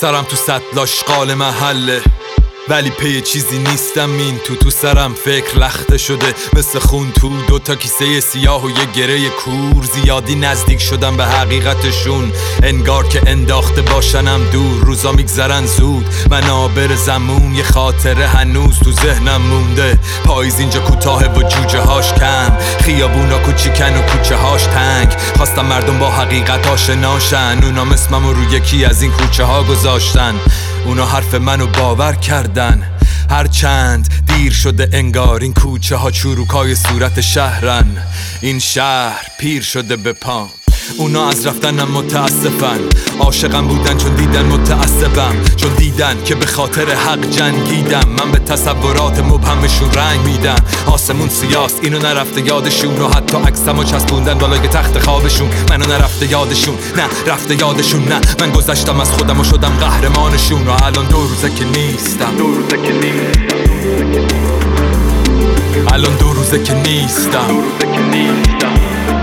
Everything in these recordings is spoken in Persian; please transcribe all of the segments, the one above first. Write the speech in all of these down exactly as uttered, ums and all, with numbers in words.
سرم تو سطل آشغال محله، ولی پی چیزی نیستم. این تو تو سرم فکر لخته شده مثل خون تو دوتا کیسه سیاه و یه گره کور. زیادی نزدیک شدم به حقیقتشون، انگار که انداخته باشنم دور. روزا میگذرن زود، منابر زمون، یه خاطره هنوز تو ذهنم مونده. پاییز اینجا کوتاه و جوجه هاش کم، خیابونا کوچیکن و کوچه هاش تنگ. خواستم مردم با حقیقت آشناشن، اونا اسمم رو یکی از این کوچه ها گذاشتن. اونا حرف منو باور کردن، هرچند دیر شده انگار. این کوچه ها چروکای صورت شهرن، این شهر پیر شده به پام. اونا از رفتنم متاسفن، عاشقم بودن چون دیدن متعصبم، چون دیدن که به خاطر حق جنگیدم. من به تصورات مبهمشون رنگ میدم. آسمون سیاست، اینو نرفته یادشون، و حتی عکسمو چسبوندن بالای تخت خوابشون. منو نرفته یادشون، نه رفته یادشون، نه من گذشتم از خودم و شدم قهرمانشون. و الان دو روزه که نیستم، دو روزه که نیستم، الان دو روزه که نیستم، دو روزه که نیستم،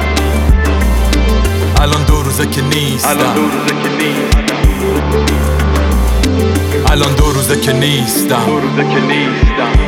الان دو روزه که نیستم، الان دو روزه که نیستم، دو روزه که نیستم.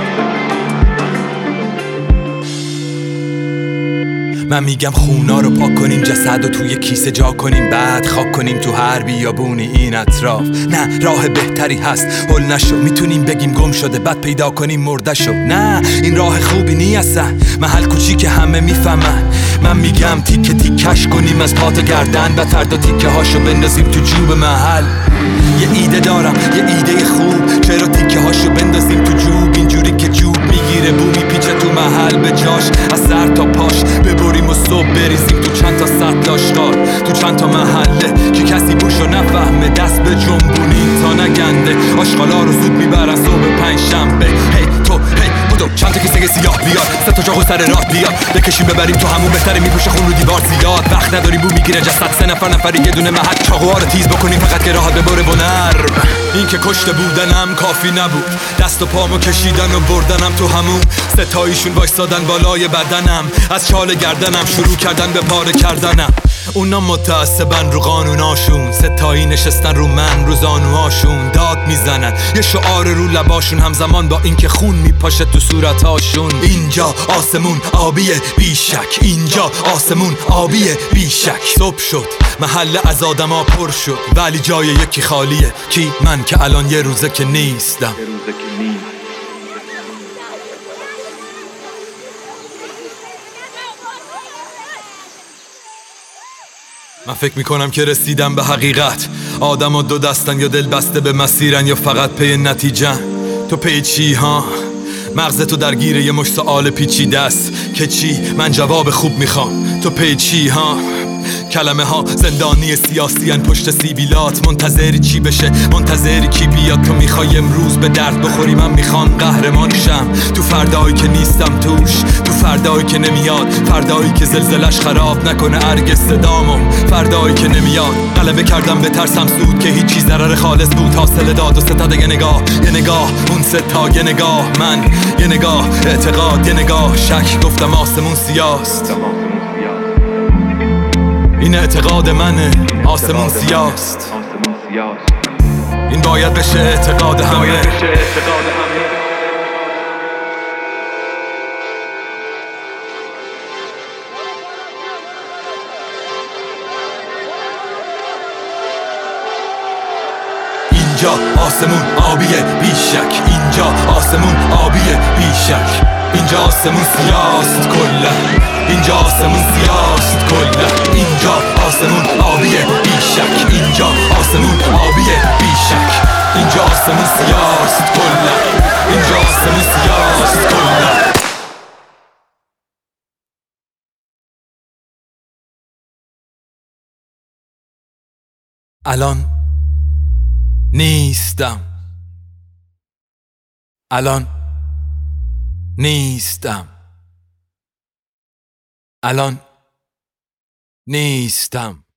من میگم خونا رو پاک کنیم، جسد رو توی کیسه جا کنیم، بعد خاک کنیم تو هر بیابونی این اطراف. نه راه بهتری هست، هل نشو. میتونیم بگیم گم شده بعد پیدا کنیم مرده شو. نه این راه خوبی نیستن، محل کوچیک همه میفهمن. من میگم تیکه تیکش کنیم از پا تا گردن، و فردا تیکه هاشو بندازیم تو جوب محل. یه ایده دارم، یه ایده خوب، چرا تیکه هاشو بندازیم تو جوب؟ اینجوری که جوب میگیره بو میپیچه تو محل به جاش، از سر تا پاش ببریم و صبح بریزیم تو چند تا سطل آشغال، تو چند تا محله که کسی بوشو نفهمه. دست به جنبونیم تا نگنده، آشغالا رو زود میبرن صبح پنج شنبه. هی تو هی بودو چند تا کیسه سیاه بیار، سه تا چاقو سر راه بیار، بکشیم ببریم تو همون. بهتره میپوشه خون رو دیوار زیاد، وقت نداریم بو میگیره جسد. سه نفر نفری یه دونه محل، چاقوها رو تیز بکنیم فقط که راحت ببره و نرم. این که کشته بودنم کافی نبود، دست و پامو کشیدن و بردنم تو همون. ستاییشون وایسادن بالای بدنم، از چال گردنم شروع کردن به پاره کردنم. اونا متعصبن رو قانوناشون، ستایی نشستن رو من رو زانوهاشون. داد میزنن یه شعار رو لباشون، همزمان با این که خون میپاشه تو صورتاشون. اینجا آسمون آبیه بیشک، اینجا آسمون آبیه بیشک. صبح شد محل از آدما پر شد، ولی جای یکی خالیه. کی؟ من که الان یه روزه که نیستم. من فکر میکنم که رسیدم به حقیقت. آدم ها دو دستن، یا دل بسته به مسیرن یا فقط پی نتیجه. تو پی چی ها؟ مغزتو درگیر یه مشت سوال پیچیده است که چی؟ من جواب خوب میخوام. تو پی چی ها؟ کلمه ها زندانی سیاسی ان پشت سیبیلات. منتظری چی بشه؟ منتظری کی بیاد؟ تو میخوای امروز به درد بخوری، من میخوام قهرمان شم تو فردایی که نیستم توش، تو فردایی که نمیاد، فردایی که زلزلش خراب نکنه ارگ صدامو، فردایی که نمیاد. غلبه کردم به ترسم سود که هیچی ضرر خالص بود. حاصل داد و ستاد یه نگاه، یه نگاه اون ستا، یه نگاه من، یه نگاه اعتقاد، یه نگاه شک. گفتم آسمون سیاست، این اعتقاد منه. آسمون سیاست، این باید بشه اعتقاد همه. اینجا آسمون آبیه بیشک، اینجا آسمون آبیه بیشک. اینجا آسمون سیاست کلا، اینجا آسمون سیاست کلا. اینجا آسمون آبیه بیشک، اینجا آسمون آبیه بیشک. اینجا آسمون سیاست کلا، اینجا آسمون سیاست کلا. الان نیستم، الان نیستم، الان نیستم.